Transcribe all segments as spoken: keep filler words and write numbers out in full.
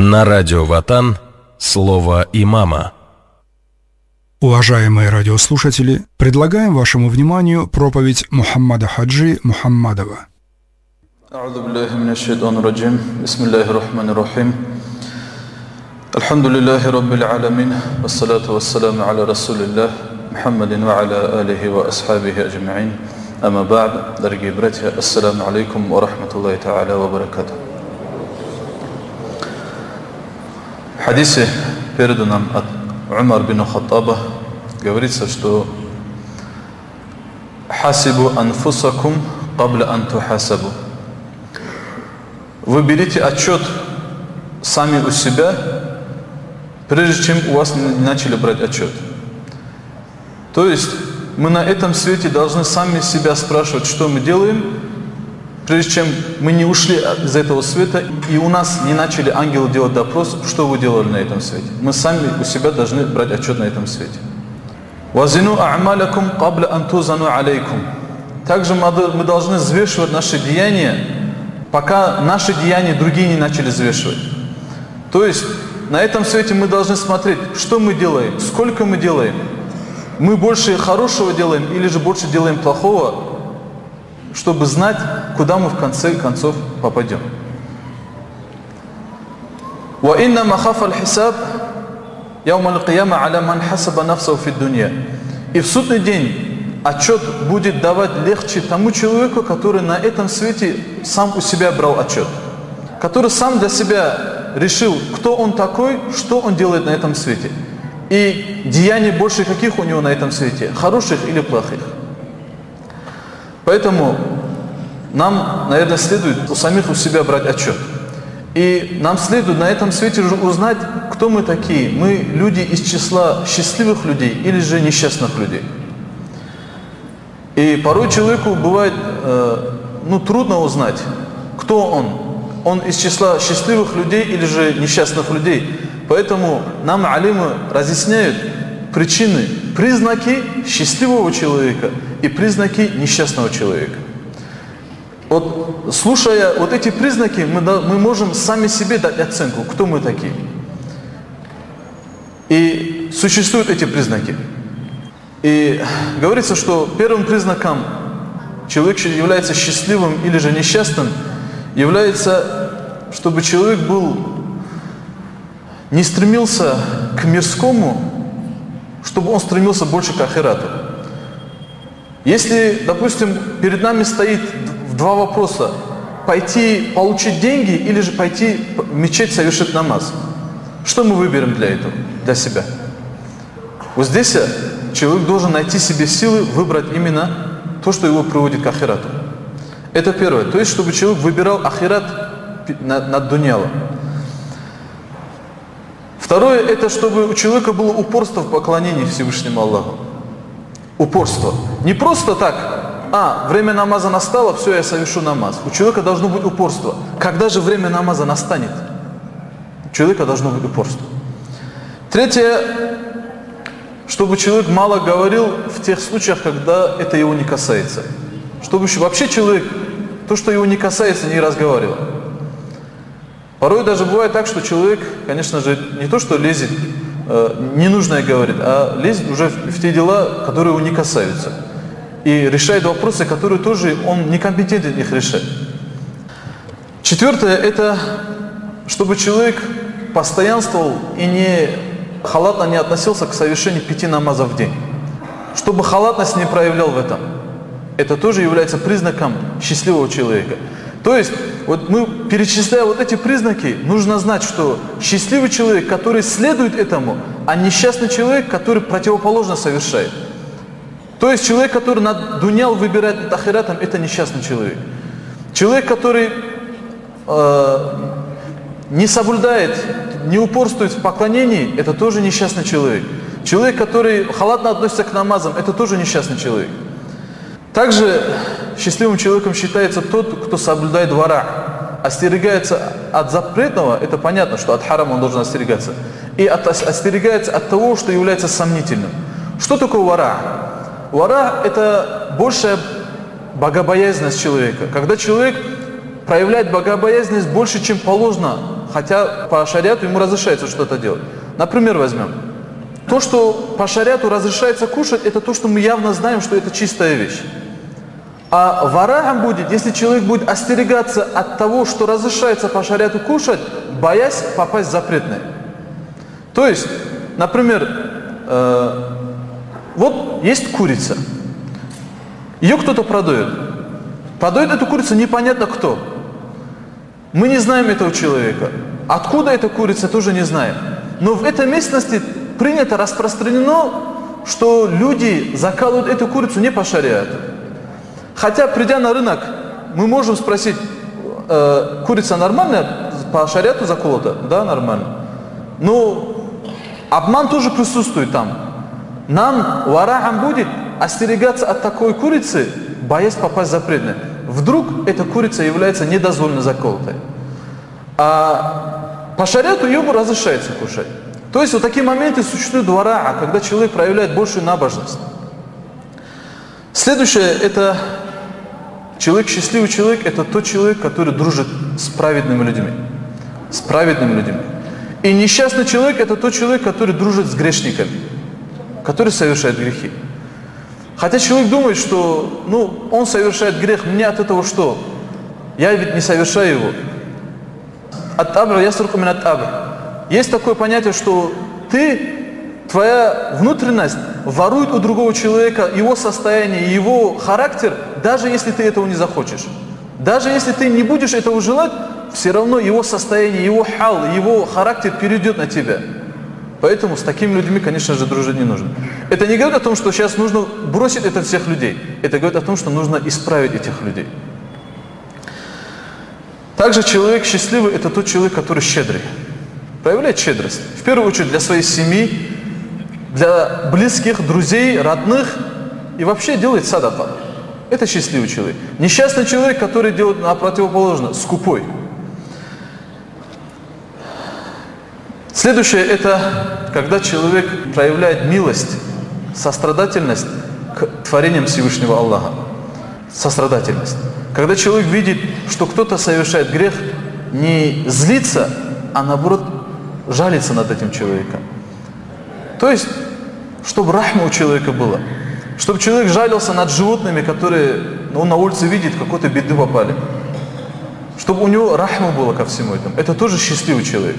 На радио Ватан слово имама. Уважаемые радиослушатели, предлагаем вашему вниманию проповедь Мухаммада Хаджи Мухаммадова. أعوذ بالله من الشيطان الرجيم بسم الله الرحمن الرحيم الحمد لله رب العالمين والصلاة والسلام على رسول الله محمد وعلى آله وأصحابه أجمعين أما بعد дорогие братья, ассаламу алейкум ва рахматуллахи та'аля ва баракатух. В хадисе, переданном от Умар бин Хаттаба, говорится, что «Хасибу анфусакум кабля ан тухасабу». Вы берите отчет сами у себя, прежде чем у вас не начали брать отчет. То есть мы на этом свете должны сами себя спрашивать, что мы делаем, прежде чем мы не ушли из этого света, и у нас не начали ангелы делать допрос, что вы делали на этом свете. Мы сами у себя должны брать отчет на этом свете. «Вазину а'малякум кабля ан тузану алейкум». Также мы должны взвешивать наши деяния, пока наши деяния другие не начали взвешивать. То есть на этом свете мы должны смотреть, что мы делаем, сколько мы делаем. Мы больше хорошего делаем или же больше делаем плохого, чтобы знать, куда мы в конце концов попадем. وَإِنَّ مَخَافَ الْحِسَابِ يَوْمَ الْقِيَامَةِ عَلَى مَنْ حَسَبَ نَفْسَهُ фи الدُّنْيَا. И в судный день отчет будет давать легче тому человеку, который на этом свете сам у себя брал отчет, который сам для себя решил, кто он такой, что он делает на этом свете, и деяний больше каких у него на этом свете, хороших или плохих. Поэтому нам, наверное, следует у самих у себя брать отчет. И нам следует на этом свете уже узнать, кто мы такие. Мы люди из числа счастливых людей или же несчастных людей. И порой человеку бывает э, ну, трудно узнать, кто он. Он из числа счастливых людей или же несчастных людей. Поэтому нам алимы разъясняют причины, признаки счастливого человека и признаки несчастного человека. Вот, слушая вот эти признаки, мы, мы можем сами себе дать оценку, кто мы такие. И существуют эти признаки. И говорится, что первым признаком человека является счастливым или же несчастным, является, чтобы человек был, не стремился к мирскому, чтобы он стремился больше к ахирату. Если, допустим, перед нами стоит два вопроса: пойти получить деньги или же пойти в мечеть совершить намаз, что мы выберем для этого, для себя? Вот здесь человек должен найти себе силы выбрать именно то, что его приводит к ахирату. Это первое. То есть, чтобы человек выбирал ахират над дуньялом. Второе, это чтобы у человека было упорство в поклонении Всевышнему Аллаху. Упорство. Не просто так, а, время намаза настало, все, я совершу намаз. У человека должно быть упорство. Когда же время намаза настанет? У человека должно быть упорство. Третье, чтобы человек мало говорил в тех случаях, когда это его не касается. Чтобы вообще человек, то, что его не касается, не разговаривал. Порой даже бывает так, что человек, конечно же, не то что лезет, э, ненужное говорит, а лезет уже в, в те дела, которые его не касаются. И решает вопросы, которые тоже он некомпетентен их решать. Четвертое, это чтобы человек постоянствовал и не халатно не относился к совершению пяти намазов в день. Чтобы халатность не проявлял в этом. Это тоже является признаком счастливого человека. То есть, вот мы, перечисляя вот эти признаки, нужно знать, что счастливый человек, который следует этому, а несчастный человек, который противоположно совершает. То есть, человек, который над дуньял выбирает над ахиратом, это несчастный человек. Человек, который э, не соблюдает, не упорствует в поклонении, это тоже несчастный человек. Человек, который халатно относится к намазам, это тоже несчастный человек. Также счастливым человеком считается тот, кто соблюдает вара, остерегается от запретного, это понятно, что от харама он должен остерегаться, и от, остерегается от того, что является сомнительным. Что такое вара? Вара – это большая богобоязненность человека. Когда человек проявляет богобоязненность больше, чем положено хотя по шариату ему разрешается что-то делать. Например, возьмем. То, что по шариату разрешается кушать, это то, что мы явно знаем, что это чистая вещь. А вара'ан будет, если человек будет остерегаться от того, что разрешается по шариату кушать, боясь попасть в запретное. То есть, например, э, вот есть курица. Ее кто-то продает. Продает эту курицу непонятно кто. Мы не знаем этого человека. Откуда эта курица, тоже не знаем. Но в этой местности принято, распространено, что люди закалывают эту курицу не по шариату. Хотя, придя на рынок, мы можем спросить, э, курица нормальная, по шариату заколота? Да, нормально. Но обман тоже присутствует там. Нам, вара'ан будет, остерегаться от такой курицы, боясь попасть в запретное. Вдруг эта курица является недозволенно заколотой. А по шариату ее разрешается кушать. То есть вот такие моменты существуют вара'а, когда человек проявляет большую набожность. Следующее, это человек, счастливый человек, это тот человек, который дружит с праведными людьми. С праведными людьми. И несчастный человек, это тот человек, который дружит с грешниками, который совершает грехи. Хотя человек думает, что ну, он совершает грех, мне от этого что? Я ведь не совершаю его. Ат-табр ясруку мин ат-табр. Есть такое понятие, что ты, твоя внутренность ворует у другого человека его состояние, его характер, даже если ты этого не захочешь. Даже если ты не будешь этого желать, все равно его состояние, его хал, его характер перейдет на тебя. Поэтому с такими людьми, конечно же, дружить не нужно. Это не говорит о том, что сейчас нужно бросить это всех людей. Это говорит о том, что нужно исправить этих людей. Также человек счастливый – это тот человек, который щедрый. Проявляет щедрость. В первую очередь для своей семьи, для близких, друзей, родных. И вообще делает садака. Это счастливый человек. Несчастный человек, который делает на противоположное, скупой. Следующее – это когда человек проявляет милость, сострадательность к творениям Всевышнего Аллаха. Сострадательность. Когда человек видит, что кто-то совершает грех, не злится, а наоборот жалится над этим человеком. То есть, чтобы рахма у человека было. Чтобы человек жалился над животными, которые ну, на улице видит, какой-то беды попали. Чтобы у него рахма было ко всему этому. Это тоже счастливый человек.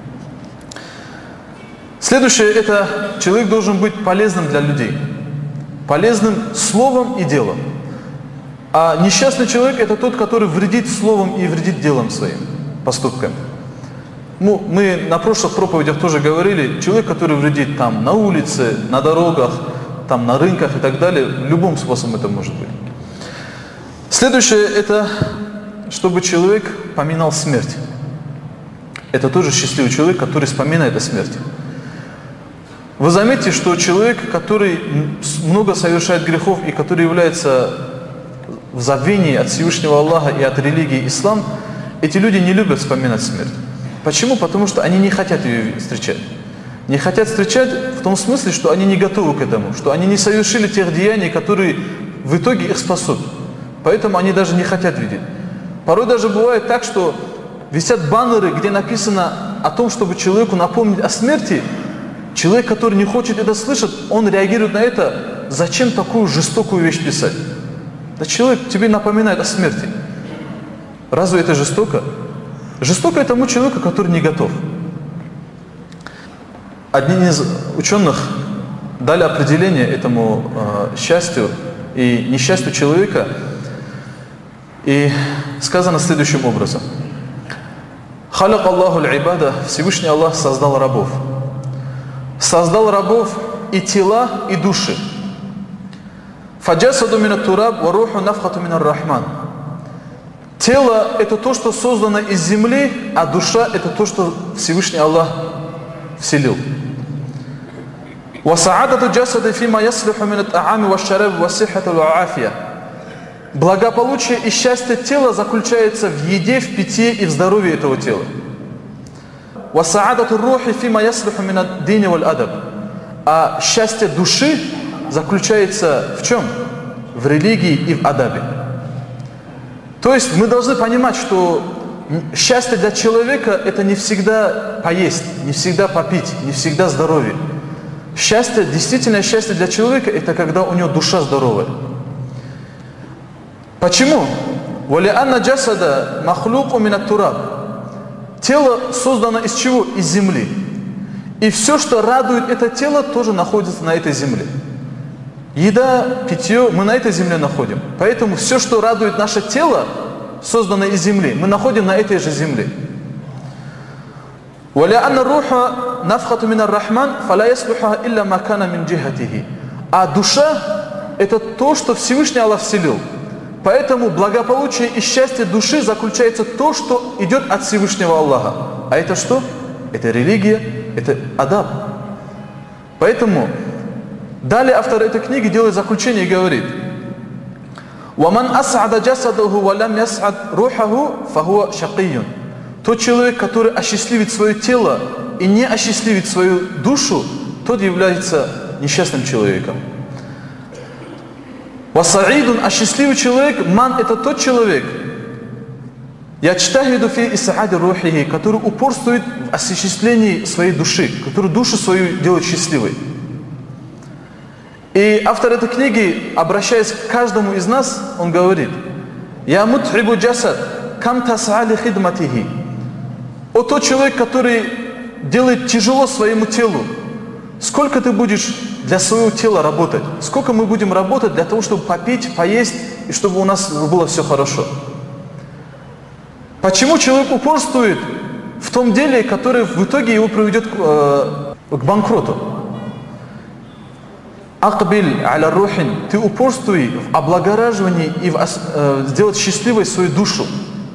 Следующее – это человек должен быть полезным для людей. Полезным словом и делом. А несчастный человек – это тот, который вредит словом и вредит делом своим, поступками. Ну, мы на прошлых проповедях тоже говорили, человек, который вредит там на улице, на дорогах, там на рынках и так далее, любым способом это может быть. Следующее – это чтобы человек поминал смерть. Это тоже счастливый человек, который вспоминает о смерти. Вы заметите, что человек, который много совершает грехов и который является в забвении от Всевышнего Аллаха и от религии ислам, эти люди не любят вспоминать смерть. Почему? Потому что они не хотят ее встречать. Не хотят встречать в том смысле, что они не готовы к этому, что они не совершили тех деяний, которые в итоге их спасут. Поэтому они даже не хотят видеть. Порой даже бывает так, что висят баннеры, где написано о том, чтобы человеку напомнить о смерти. Человек, который не хочет это слышать, он реагирует на это. Зачем такую жестокую вещь писать? Да человек тебе напоминает о смерти. Разве это жестоко? Жестоко это тому человеку, который не готов. Одни из ученых дали определение этому э, счастью и несчастью человека. И сказано следующим образом. Халак Аллаху аль-ибада, Всевышний Аллах создал рабов. Создал рабов и тела, и души. Фаджасаду минат тураб, ва руху нафхату минар рахман. Тело – это то, что создано из земли, а душа – это то, что Всевышний Аллах вселил. Ва саадату джасады фима яслиху минат а'ами ва шараб ва сиххату ва афия. Благополучие и счастье тела заключается в еде, в питье и в здоровье этого тела. А счастье души заключается в чем? В религии и в адабе. То есть мы должны понимать, что счастье для человека – это не всегда поесть, не всегда попить, не всегда здоровье. Счастье, действительное счастье для человека – это когда у него душа здоровая. Почему? وَلِأَنَّ جَسَدَ مَخْلُوقٌ مِنَ التُّرَابِ. Тело создано из чего? Из земли. И все, что радует это тело, тоже находится на этой земле. Еда, питье, мы на этой земле находим. Поэтому все, что радует наше тело, создано из земли, мы находим на этой же земле. وَلِأَنَّ الرُّوحَ نَفْخَةٌ مِنَ الرَّحْمَنِ فَلَا يَصْلُحَهَا إِلَّا مَا كَانَ مِنْ جِهَتِهِ. А душа – это то, что Всевышний Аллах вселил. Поэтому благополучие и счастье души заключается в том, что идет от Всевышнего Аллаха. А это что? Это религия, это адаб. Поэтому далее автор этой книги делает заключение и говорит: «Ваман ас'ада джасадаху ва лам яс'ад рухаху фахуа шакийюн». Тот человек, который осчастливит свое тело и не осчастливит свою душу, тот является несчастным человеком. Васаидун, а счастливый человек, ман, это тот человек, ячтахиду фи исаади рухихи, который упорствует в осуществлении своей души, который душу свою делает счастливой. И автор этой книги, обращаясь к каждому из нас, он говорит: «Я мут'ибу джасад, кам тас'али хидматихи». О тот человек, который делает тяжело своему телу, сколько ты будешь для своего тела работать? Сколько мы будем работать для того, чтобы попить, поесть, и чтобы у нас было все хорошо? Почему человек упорствует в том деле, которое в итоге его приведет к, э, к банкроту? Акбиль аля рухин, ты упорствуй в облагораживании и в, э, сделать счастливой свою душу.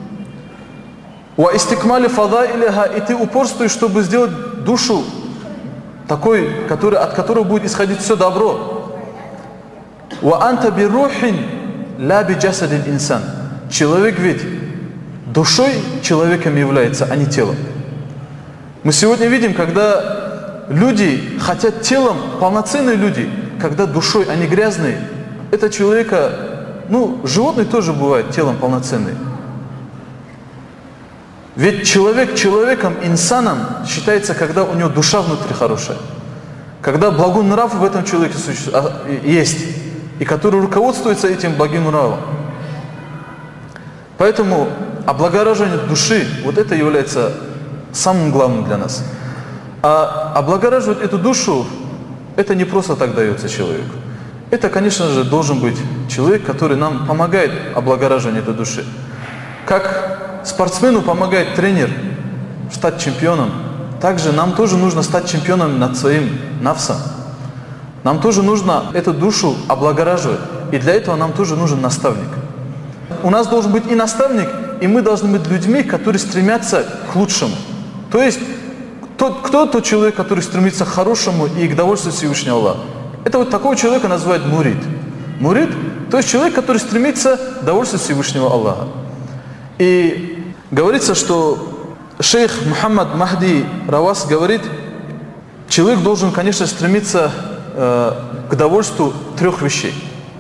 Ва истикмали фадайлиха, и ты упорствуй, чтобы сделать душу такой, который, от которого будет исходить все добро. Ва анта би рухин ла би джасадин инсан. Человек ведь душой человеком является, а не телом. Мы сегодня видим, когда люди хотят телом, полноценные люди, когда душой они грязные, это человека, ну, животные тоже бывают телом полноценные. Ведь человек человеком, инсаном считается, когда у него душа внутри хорошая. Когда благой нрав в этом человеке есть, и который руководствуется этим благим нравом. Поэтому облагораживание души, вот это является самым главным для нас. А облагораживать эту душу, это не просто так дается человеку. Это, конечно же, должен быть человек, который нам помогает облагораживанию этой души. Как спортсмену помогает тренер стать чемпионом, также нам тоже нужно стать чемпионом над своим нафсом. Нам тоже нужно эту душу облагораживать. И для этого нам тоже нужен наставник. У нас должен быть и наставник, и мы должны быть людьми, которые стремятся к лучшему. То есть, тот, кто тот человек, который стремится к хорошему и к довольству Всевышнего Аллаха? Это вот такого человека называют мурид. Мурид, то есть человек, который стремится к довольству Всевышнего Аллаха. И говорится, что шейх Мухаммад Махди Равас говорит, человек должен, конечно, стремиться э, к довольству трех вещей.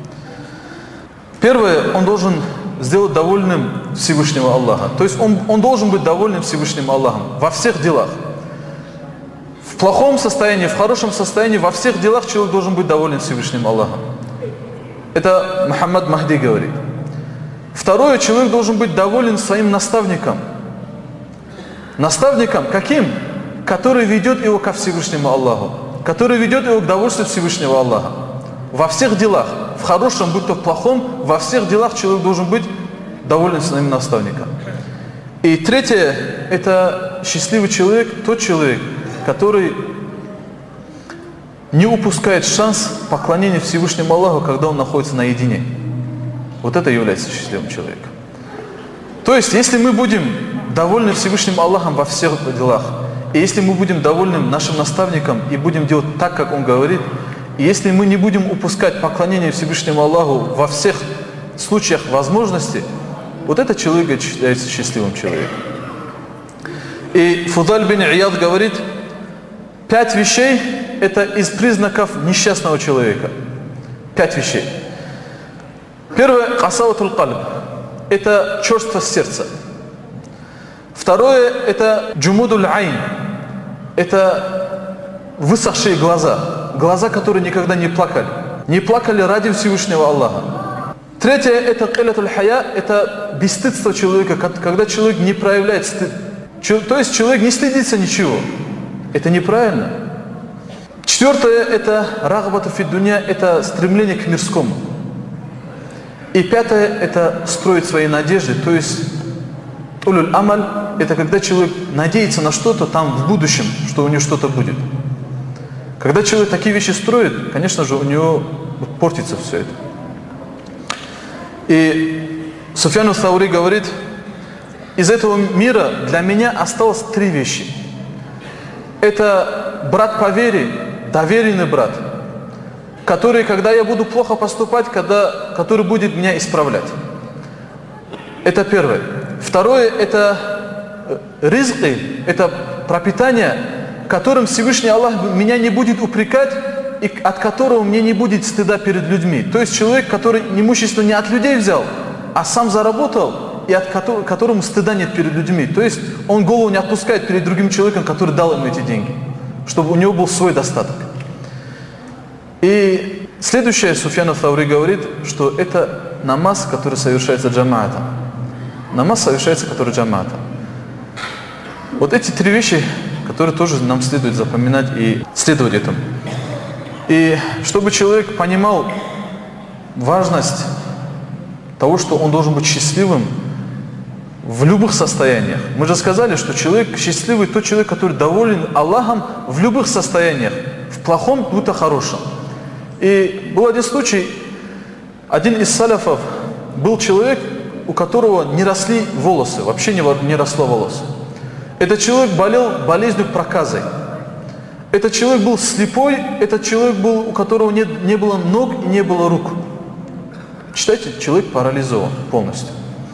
Первое, он должен сделать довольным Всевышнего Аллаха. То есть он, он должен быть довольным Всевышним Аллахом во всех делах. В плохом состоянии, в хорошем состоянии, во всех делах человек должен быть доволен Всевышним Аллахом. Это Мухаммад Махди говорит. Второе, человек должен быть доволен своим наставником. Наставником каким? Который ведет его ко Всевышнему Аллаху. Который ведет его к довольству Всевышнего Аллаха. Во всех делах, в хорошем, будь то в плохом, во всех делах человек должен быть доволен своим наставником. И третье, это счастливый человек, тот человек, который не упускает шанс поклонения Всевышнему Аллаху, когда он находится наедине. Вот это является счастливым человеком. То есть, если мы будем довольны Всевышним Аллахом во всех делах, и если мы будем довольны нашим наставником и будем делать так, как он говорит, и если мы не будем упускать поклонение Всевышнему Аллаху во всех случаях возможности, вот этот человек считается счастливым человеком. И Фудаль бин Ияд говорит, пять вещей – это из признаков несчастного человека. Пять вещей. Первое – касаватуль кальб. Это черство сердца. Второе – это джумудуль айн. Это высохшие глаза. Глаза, которые никогда не плакали. Не плакали ради Всевышнего Аллаха. Третье – это килятуль хая. Это бесстыдство человека, когда человек не проявляет стыд. То есть человек не стыдится ничего. Это неправильно. Четвертое – это рагбату фид дуня, это стремление к мирскому. И пятое – это строить свои надежды, то есть улюль амаль – это когда человек надеется на что-то там в будущем, что у него что-то будет. Когда человек такие вещи строит, конечно же, у него портится все это. И Суфьян ас-Саури говорит, из этого мира для меня осталось три вещи. Это брат по вере, доверенный брат, который, когда я буду плохо поступать, когда, который будет меня исправлять. Это первое. Второе, это ризки, это пропитание, которым Всевышний Аллах меня не будет упрекать, и от которого мне не будет стыда перед людьми. То есть человек, который имущество не от людей взял, а сам заработал, и от которого, которому стыда нет перед людьми. То есть он голову не отпускает перед другим человеком, который дал ему эти деньги, чтобы у него был свой достаток. И следующее, Суфьян ас-Саури говорит, что это намаз, который совершается джамаатом. Намаз совершается, который джамаатом. Вот эти три вещи, которые тоже нам следует запоминать и следовать этому. И чтобы человек понимал важность того, что он должен быть счастливым в любых состояниях. Мы же сказали, что человек счастливый, тот человек, который доволен Аллахом в любых состояниях, в плохом, будто хорошем. И был один случай, один из салафов был человек, у которого не росли волосы, вообще не, не росло волос. Этот человек болел болезнью проказой. Этот человек был слепой, этот человек был, у которого не, не было ног и не было рук. Читайте, человек парализован полностью.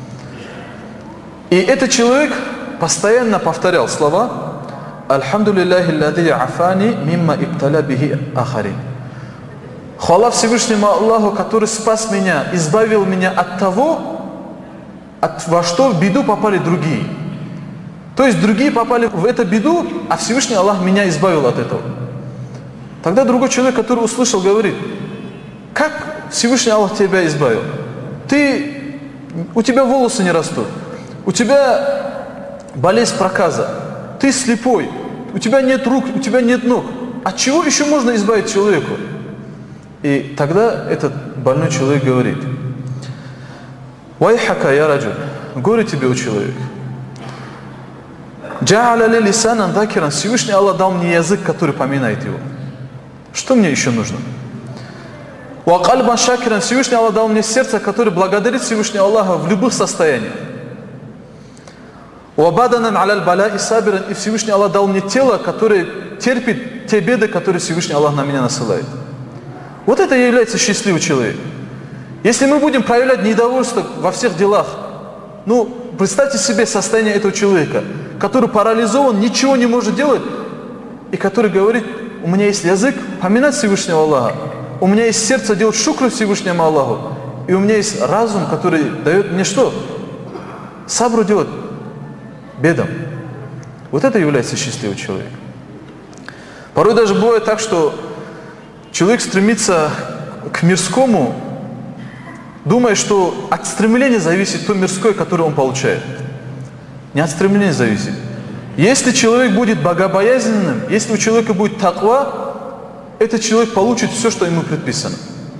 И этот человек постоянно повторял слова «Альхамдулиллахи лади афани мимма ибталя бихи ахари». Хвала Всевышнему Аллаху, который спас меня, избавил меня от того, от, во что в беду попали другие. То есть другие попали в эту беду, а Всевышний Аллах меня избавил от этого. Тогда другой человек, который услышал, говорит: как Всевышний Аллах тебя избавил? Ты, у тебя волосы не растут, у тебя болезнь проказа, ты слепой, у тебя нет рук, у тебя нет ног. От чего еще можно избавить человеку? И тогда этот больной человек говорит: «Вайхака я раджуль, горе тебе, о человек. Джа'аля ли лисанан дакиран, Всевышний Аллах дал мне язык, который поминает его. Что мне еще нужно? Ва кальбан шакиран, Всевышний Аллах дал мне сердце, которое благодарит Всевышнего Аллаха в любых состояниях. Ва баданан аля бала и сабиран, и Всевышний Аллах дал мне тело, которое терпит те беды, которые Всевышний Аллах на меня насылает». Вот это и является счастливый человек. Если мы будем проявлять недовольство во всех делах, ну, представьте себе состояние этого человека, который парализован, ничего не может делать, и который говорит: у меня есть язык поминать Всевышнего Аллаха, у меня есть сердце делать шукру Всевышнему Аллаху, и у меня есть разум, который дает мне что? Сабру делать бедам. Вот это является счастливый человек. Порой даже бывает так, что человек стремится к мирскому, думая, что от стремления зависит то мирское, которое он получает. Не от стремления зависит. Если человек будет богобоязненным, если у человека будет таква, этот человек получит все, что ему предписано.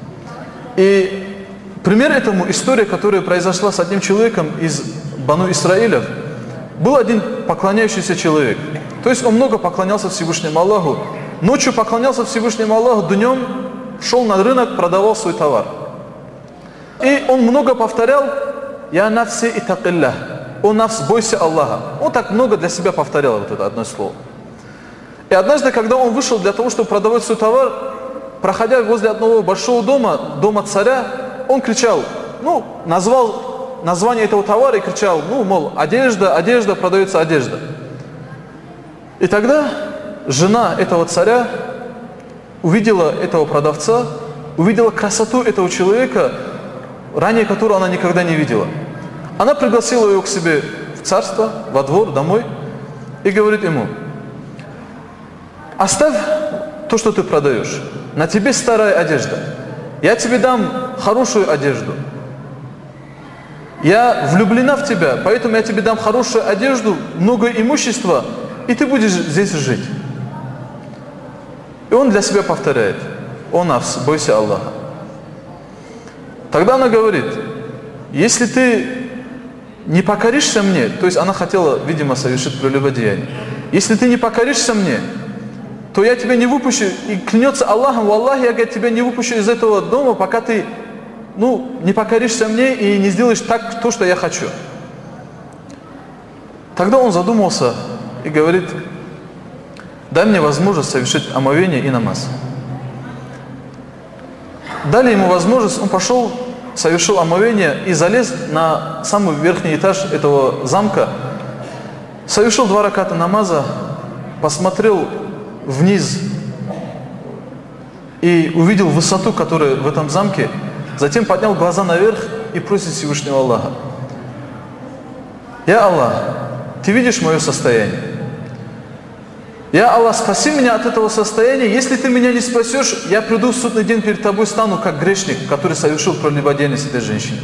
И пример этому история, которая произошла с одним человеком из Бану Исраилев. Был один поклоняющийся человек. То есть он много поклонялся Всевышнему Аллаху. Ночью поклонялся Всевышнему Аллаху, днем шел на рынок, продавал свой товар. И он много повторял: «Я нафси итакиллах». «О нафс, бойся Аллаха». Он так много для себя повторял вот это одно слово. И однажды, когда он вышел для того, чтобы продавать свой товар, проходя возле одного большого дома, дома царя, он кричал, ну, назвал название этого товара и кричал, ну, мол, одежда, одежда, продается одежда. И тогда жена этого царя увидела этого продавца, увидела красоту этого человека, ранее которую она никогда не видела. Она пригласила его к себе в царство, во двор, домой и говорит ему: оставь то, что ты продаешь. На тебе старая одежда. Я тебе дам хорошую одежду. Я влюблена в тебя, поэтому я тебе дам хорошую одежду, много имущества, и ты будешь здесь жить. И он для себя повторяет: о нафс, бойся Аллаха. Тогда она говорит: если ты не покоришься мне, то есть она хотела, видимо, совершить прелюбодеяние. Если ты не покоришься мне, то я тебя не выпущу, и клянется Аллахом: Аллах, я тебя не выпущу из этого дома, пока ты ну, не покоришься мне и не сделаешь так то, что я хочу. Тогда он задумался и говорит: дай мне возможность совершить омовение и намаз. Дали ему возможность, он пошел, совершил омовение и залез на самый верхний этаж этого замка, совершил два раката намаза, посмотрел вниз и увидел высоту, которая в этом замке, затем поднял глаза наверх и просит Всевышнего Аллаха: «Я Аллах, ты видишь мое состояние. Я Аллах, спаси меня от этого состояния. Если ты меня не спасешь, я приду в судный день перед тобой, стану как грешник, который совершил прелюбодеяние с этой женщиной».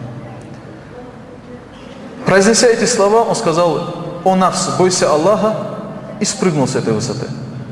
Произнеся эти слова, он сказал: «О нафс, бойся Аллаха», и спрыгнул с этой высоты.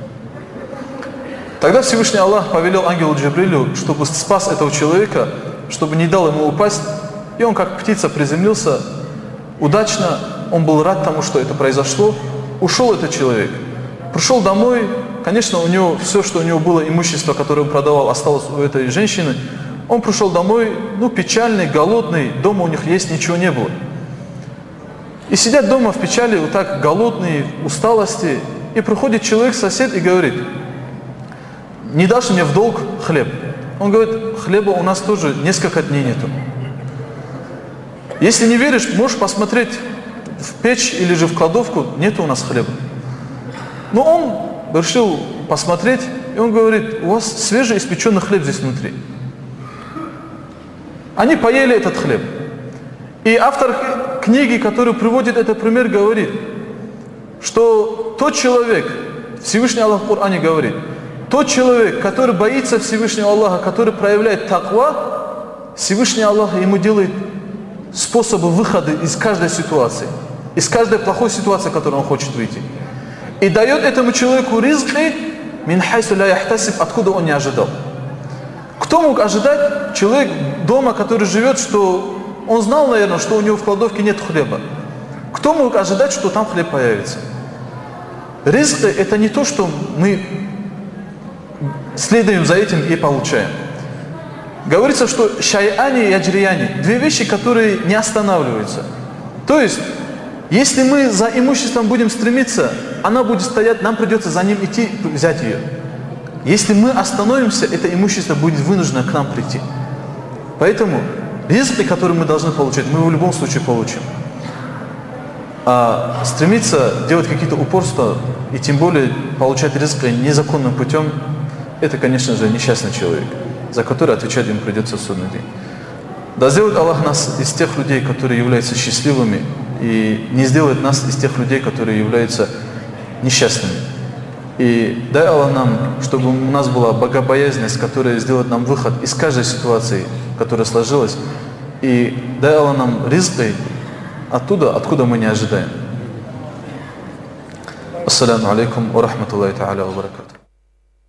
Тогда Всевышний Аллах повелел ангелу Джибрилю, чтобы спас этого человека, чтобы не дал ему упасть, и он как птица приземлился удачно, он был рад тому, что это произошло. Ушел этот человек, пришел домой, конечно, у него все, что у него было, имущество, которое он продавал, осталось у этой женщины. Он пришел домой, ну, печальный, голодный, дома у них есть ничего не было. И сидят дома в печали, вот так голодные, усталости, и приходит человек, сосед, и говорит: не дашь мне в долг хлеб? Он говорит: хлеба у нас тоже несколько дней нету. Если не веришь, можешь посмотреть в печь или же в кладовку, нету у нас хлеба. Но он решил посмотреть, и он говорит: у вас свежеиспеченный хлеб здесь внутри. Они поели этот хлеб. И автор книги, который приводит этот пример, говорит, что тот человек, Всевышний Аллах в Коране говорит, тот человек, который боится Всевышнего Аллаха, который проявляет таква, Всевышний Аллах ему делает способы выхода из каждой ситуации, из каждой плохой ситуации, в которой он хочет выйти. И дает этому человеку ризки, мин хайсу ля яхтасиб, откуда он не ожидал. Кто мог ожидать? Человек дома, который живет, что он знал, наверное, что у него в кладовке нет хлеба. Кто мог ожидать, что там хлеб появится? Ризки — это не то, что мы следуем за этим и получаем. Говорится, что шай'ани и яджрияни — две вещи, которые не останавливаются. То есть, если мы за имуществом будем стремиться, она будет стоять, нам придется за ним идти, взять ее. Если мы остановимся, это имущество будет вынуждено к нам прийти. Поэтому ризки, которые мы должны получить, мы в любом случае получим. А стремиться делать какие-то упорства и тем более получать ризки незаконным путем, это, конечно же, несчастный человек, за который отвечать ему придется в судный день. Да сделает Аллах нас из тех людей, которые являются счастливыми, и не сделает нас из тех людей, которые являются несчастными. И дай Аллах нам, чтобы у нас была богобоязненность, которая сделает нам выход из каждой ситуации, которая сложилась. И дай Аллах нам ризки оттуда, откуда мы не ожидаем. Ассаляму алейкум ва рахматуллахи та'аля ва баракатух.